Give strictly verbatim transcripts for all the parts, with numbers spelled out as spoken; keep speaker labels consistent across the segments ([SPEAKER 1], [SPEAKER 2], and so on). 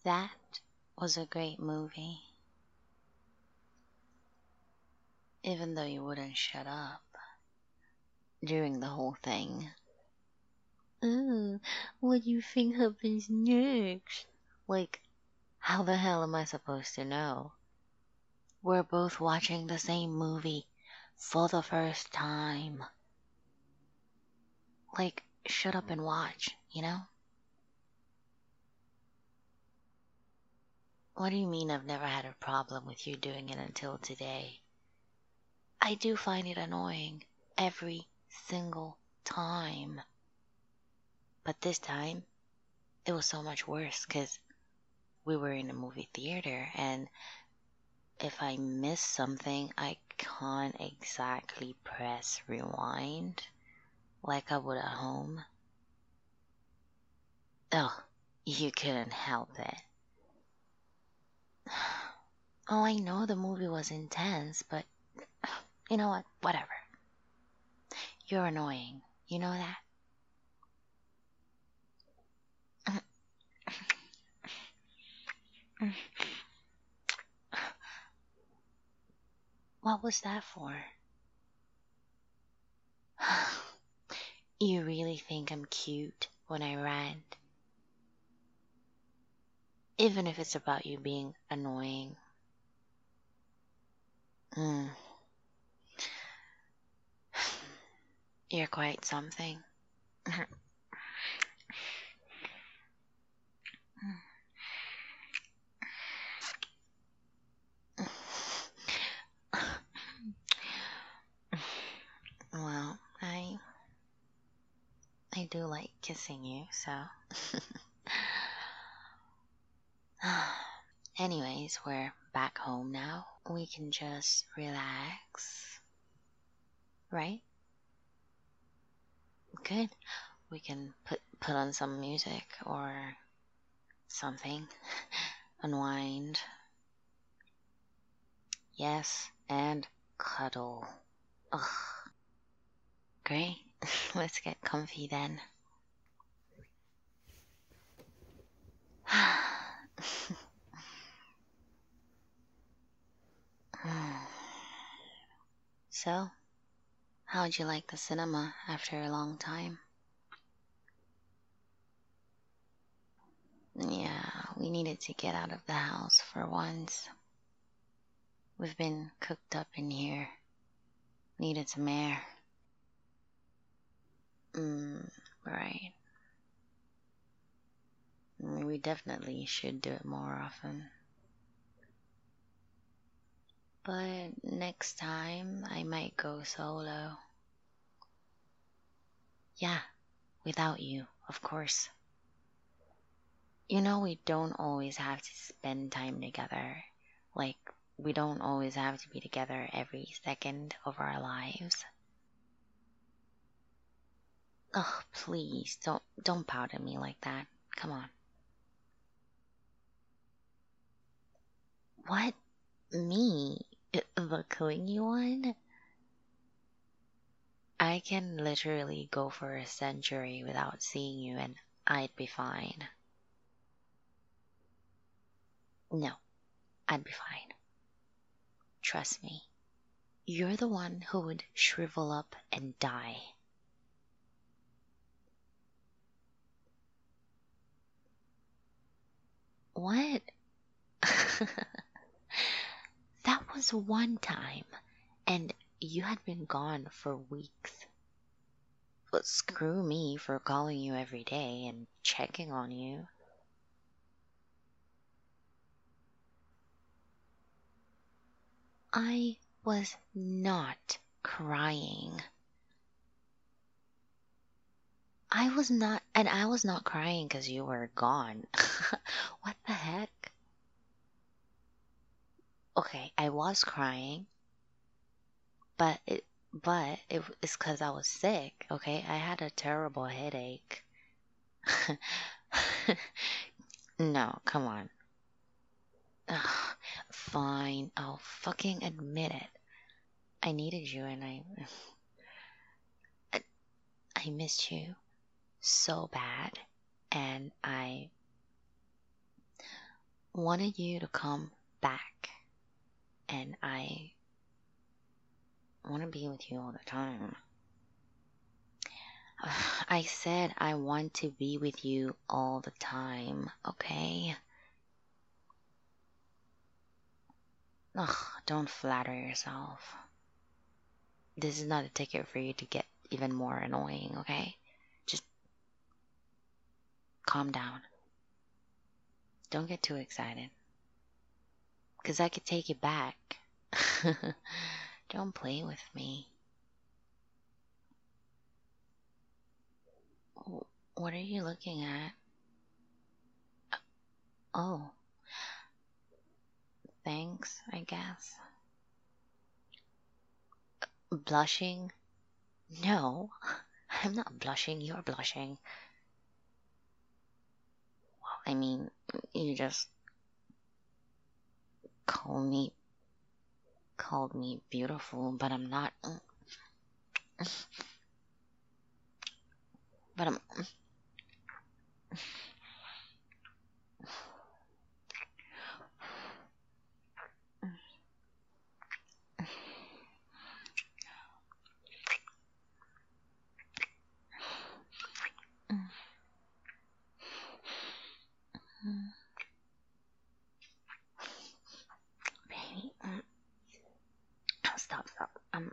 [SPEAKER 1] That was a great movie. Even though you wouldn't shut up during the whole thing. Oh, what do you think happens next? Like, how the hell am I supposed to know? We're both watching the same movie for the first time. Like, shut up and watch, you know? What do you mean I've never had a problem with you doing it until today? I do find it annoying every single time. But this time, it was so much worse because we were in a movie theater and if I miss something, I can't exactly press rewind like I would at home. Oh, you couldn't help it. Oh, I know the movie was intense, but you know what? Whatever. You're annoying. You know that? What was that for? You really think I'm cute when I rant? Even if it's about you being annoying. Mm. You're quite something. Well, I I do like kissing you, so. Anyways, we're back home now. We can just relax. Right? Good. We can put put on some music or something. Unwind. Yes, and cuddle. Ugh. Great. Let's get comfy then. So, how'd you like the cinema after a long time? Yeah, we needed to get out of the house for once. We've been cooped up in here. Needed some air. Mm, right. We definitely should do it more often. But next time, I might go solo. Yeah, without you, of course. You know, we don't always have to spend time together. Like, we don't always have to be together every second of our lives. Ugh, please, don't don't pout at me like that. Come on. What? Me? The clingy one? I can literally go for a century without seeing you and I'd be fine. No, I'd be fine. Trust me. You're the one who would shrivel up and die. What? That was one time, and you had been gone for weeks. But screw me for calling you every day and checking on you. I was not crying. I was not, and I was not crying because you were gone. What the heck? Okay, I was crying, but it, but it was because I was sick. Okay, I had a terrible headache. No, come on. Ugh, fine, I'll fucking admit it. I needed you and I, I, I missed you so bad, and I, wanted you to come back, and I want to be with you all the time. I said I want to be with you all the time, okay? Ugh, don't flatter yourself. This is not a ticket for you to get even more annoying, okay? Just calm down. Don't get too excited. Because I could take it back. Don't play with me. What are you looking at? Oh. Thanks, I guess. Blushing? No, I'm not blushing, you're blushing. Well, I mean, you just called me, called me beautiful, but I'm not. But I'm. Baby, um, stop, stop. Um,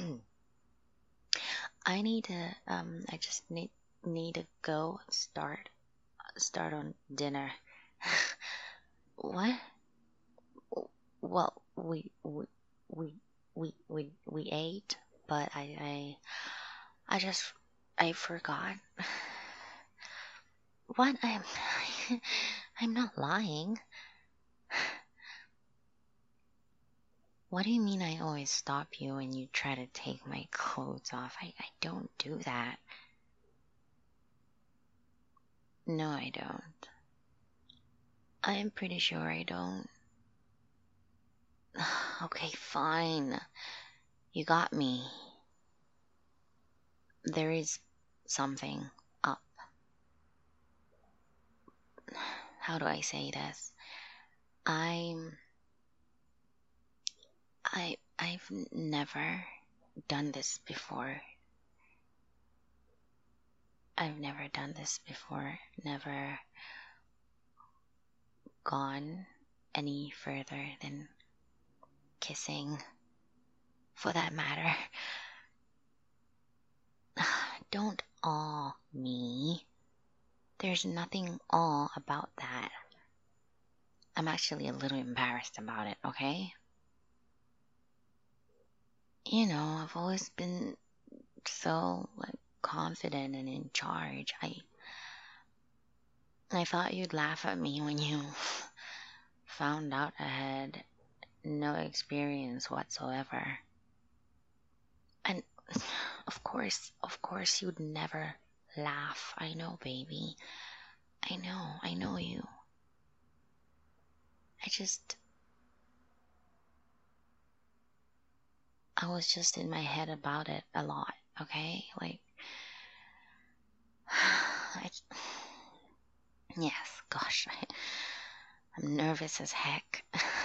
[SPEAKER 1] I need to. Um, I just need need to go start start on dinner. What? Well, we we we we we we ate, but I I I just I forgot. What? I'm I'm not lying. What do you mean I always stop you when you try to take my clothes off? I, I don't do that. No, I don't. I'm pretty sure I don't. Okay, fine. You got me. There is something up. How do I say this? I'm... I... I've never done this before. I've never done this before. Never gone any further than kissing, for that matter. Don't awe me. There's nothing awe about that. I'm actually a little embarrassed about it, okay? You know, I've always been so, like, confident and in charge. I I thought you'd laugh at me when you found out I had no experience whatsoever. And of course, of course you'd never laugh. I know, baby. I know, I know you. I just... I was just in my head about it a lot, okay? Like... I... Yes, gosh, I, I'm nervous as heck.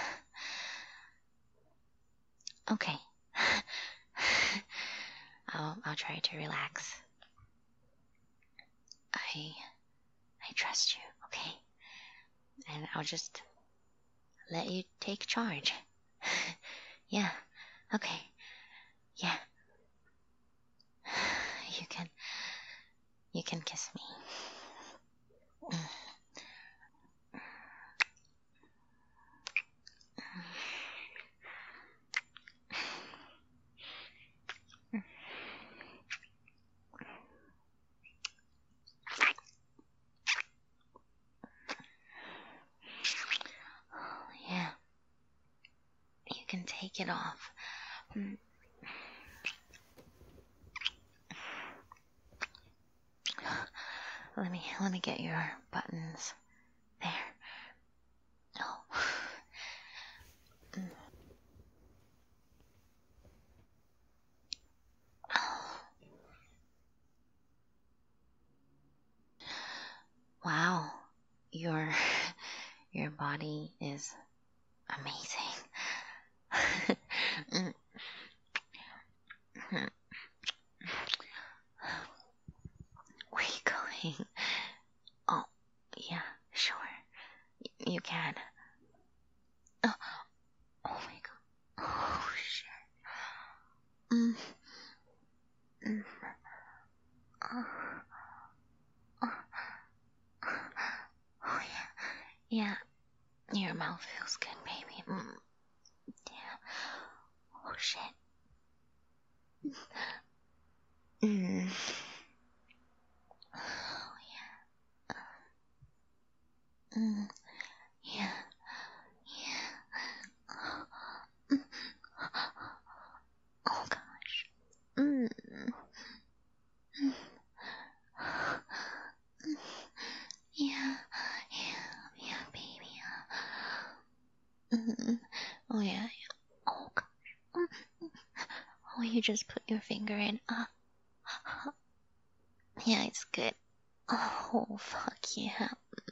[SPEAKER 1] Okay. I'll, I'll try to relax. I... I trust you, okay? And I'll just let you take charge. Yeah, okay. Yeah. You can... You can kiss me. Yeah. You can take it off. Let me, let me get your buttons. There. Oh. Oh. Wow. You're, your body is amazing. Mm. Where are you going? Oh, yeah, sure. Y- you can. Oh, oh my god. Oh, shit. Mm. Mm. Oh. Oh. Oh, yeah. Yeah. Your mouth feels good, baby. Mm. Yeah. Oh, shit. Mm. Oh, yeah. Mm. Yeah. Yeah. Mm. Oh, gosh. Mm. Mm. Yeah. Yeah. Yeah, baby. Mm. Oh, yeah. Yeah. Oh, gosh. Mm. Oh, you just put your finger in. Uh, yeah, it's good. Oh, fuck yeah.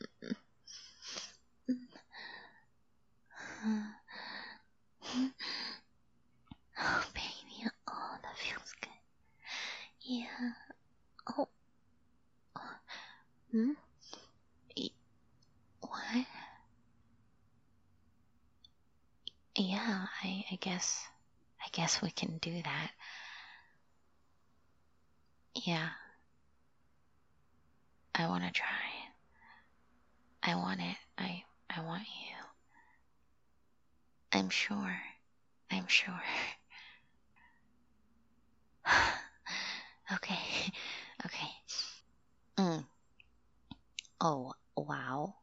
[SPEAKER 1] Oh, baby. Oh, that feels good. Yeah. Oh. Hmm? What? Yeah, I, I guess. I guess we can do that. Yeah. I wanna try. I want it. I, I want you. I'm sure. I'm sure. Okay. Okay. Mm. Oh, wow.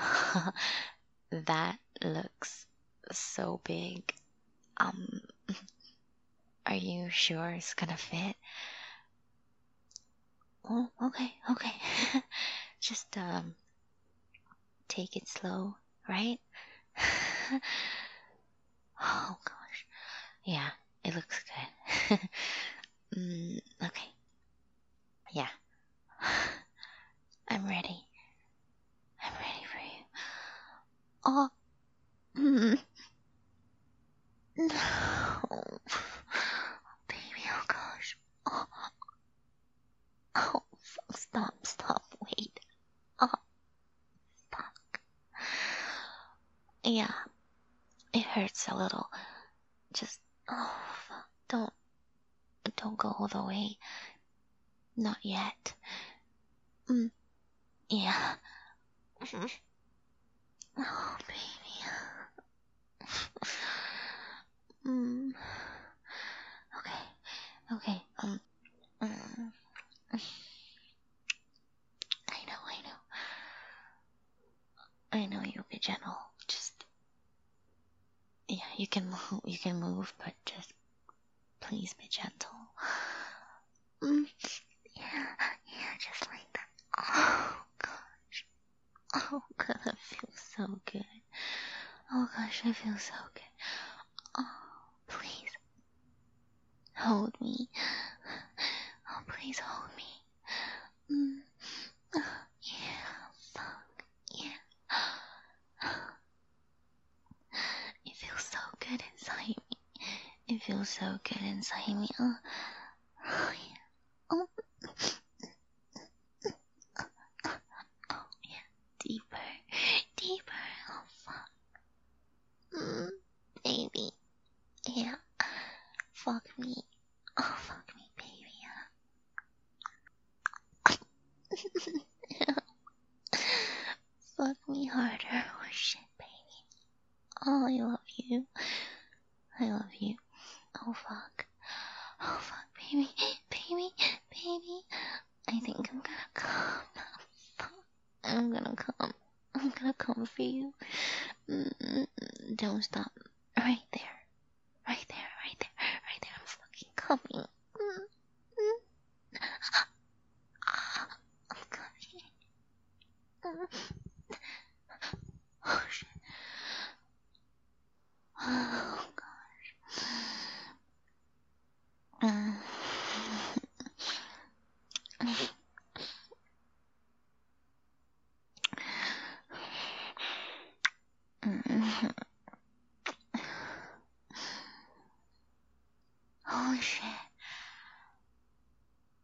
[SPEAKER 1] That looks so big. Um, are you sure it's gonna fit? Oh, okay, okay. Just, um, take it slow, right? Oh, gosh. Yeah, it looks good. mm, okay. Yeah. I'm ready. I'm ready for you. Oh, mm. No. Baby, oh gosh. Oh, oh, fuck. Stop, stop, wait. Oh, fuck. Yeah, it hurts a little. Just, oh, fuck. Don't, don't go all the way. Not yet. Mm, yeah. Oh, baby. Mm. Okay, okay. Um, mm. I know, I know. I know you'll be gentle. Just, yeah, you can move, you can move, but just please be gentle. Mm. Yeah, yeah, just like that. Oh gosh. Oh god, that feels so good. Oh gosh, I feel so good. Oh, please hold me. Oh, please hold me. Mm. Oh, yeah, fuck yeah. It feels so good inside me. It feels so good inside me. Oh, oh yeah. Oh. Oh yeah. Deeper, deeper. Oh fuck. Mm, baby. Yeah. Fuck me. Oh fuck me, baby. Yeah. Fuck me harder. Oh shit, baby. Oh, I love you. I love you. Oh fuck. Oh fuck, baby, baby, baby. I think I'm gonna come. Fuck. I'm gonna come. I'm gonna come for you. Mm, don't stop. Right there. Right there, right there, right there. I'm fucking coming. Mm, mm. I'm coming. Mm. Oh shit. Oh gosh. Mm.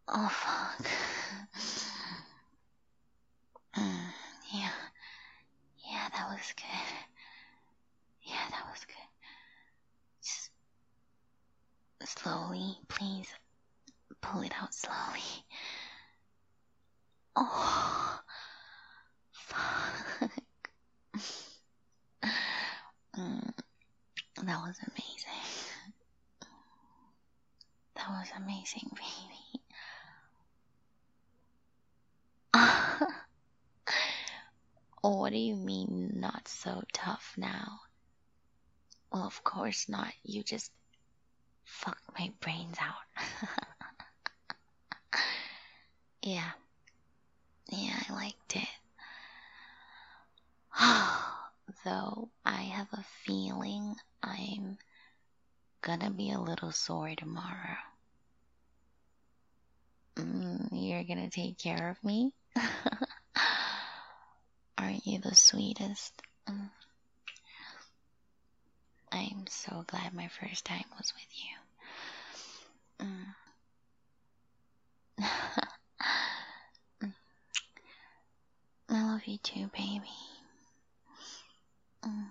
[SPEAKER 1] Oh, fuck. Mm, yeah. Yeah, that was good. Yeah, that was good. Just slowly, please. Pull it out slowly. Oh, fuck. Mm, that was amazing. That was amazing, baby. Oh, what do you mean not so tough now? Well, of course not. You just fucked my brains out. Yeah. Yeah, I liked it. Though I have a feeling I'm gonna be a little sore tomorrow. Mm, you're gonna take care of me? Aren't you the sweetest? Mm. I'm so glad my first time was with you. Mm. I love you too, baby. Mm.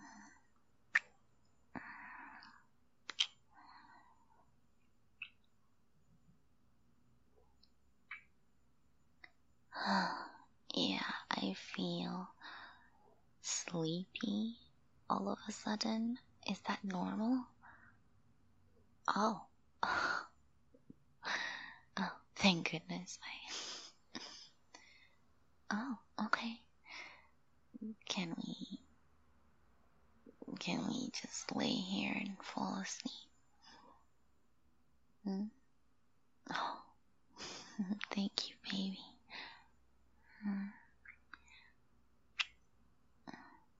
[SPEAKER 1] Yeah, I feel sleepy all of a sudden. Is that normal? Oh. Oh, thank goodness. I... Oh, okay. Can we... Can we just lay here and fall asleep? Hmm? Oh. Thank you, baby. Hmm.